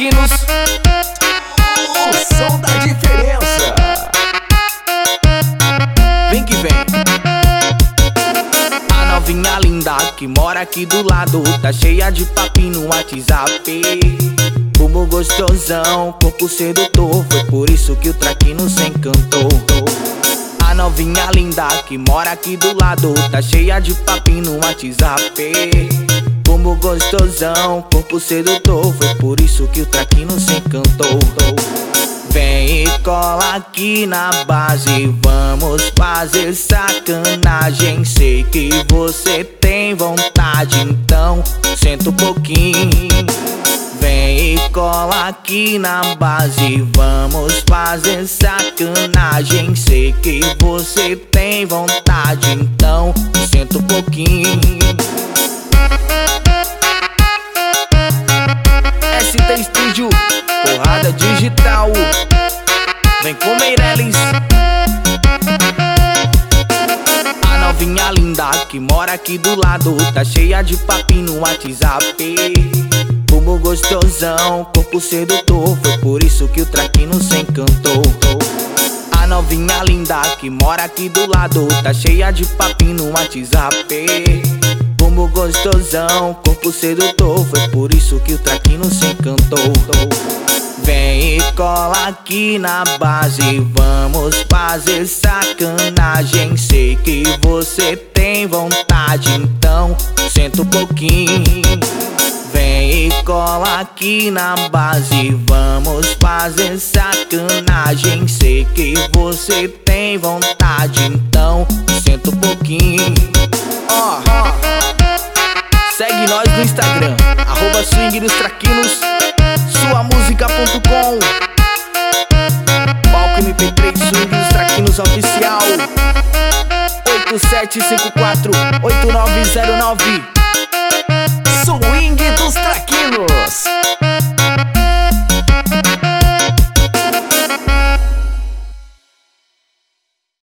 traquinos. O som da diferença. Vem que vem. A novinha linda que mora aqui do lado tá cheia de papinho no WhatsApp. Bumbum gostosão, corpo sedutor, foi por isso que o traquino se encantou. A novinha linda que mora aqui do lado tá cheia de papinho no WhatsApp. Bumbum gostosão, corpo sedutor, foi por isso que o traquino se encantou. Vem e cola aqui na base, vamos fazer sacanagem. Sei que você tem vontade, então senta um pouquinho. Vem e cola aqui na base, vamos fazer sacanagem. Sei que você tem vontade, então senta um pouquinho. ST Studio, porrada digital. Vem com Meirelles. A novinha linda que mora aqui do lado tá cheia de papinho no WhatsApp. Bumbum gostosão, corpo sedutor, foi por isso que o traquino se encantou. A novinha linda que mora aqui do lado tá cheia de papinho no WhatsApp. Bumbum gostosão, corpo sedutor, foi por isso que o traquino se encantou. Vem e cola aqui na base, vamos fazer sacanagem. Sei que você tem vontade, então senta um pouquinho. Vem e cola aqui na base, vamos fazer sacanagem. Sei que você tem vontade, então senta um pouquinho. Segue nós no Instagram, @swingdostraquinos, suamusica.com, Palco MP3 Swing dos Traquinos Oficial, 8754-8909. Swing dos Traquinos.